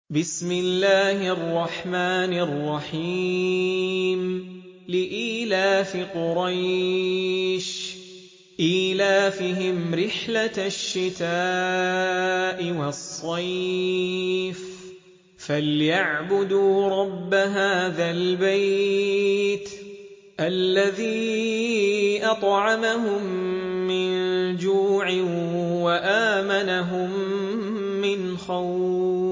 بسم الله الرحمن الرحيم لإيلاف قريش إيلافهم رحلة الشتاء والصيف فليعبدوا رب هذا البيت الذي أطعمهم من جوع وآمنهم من خوف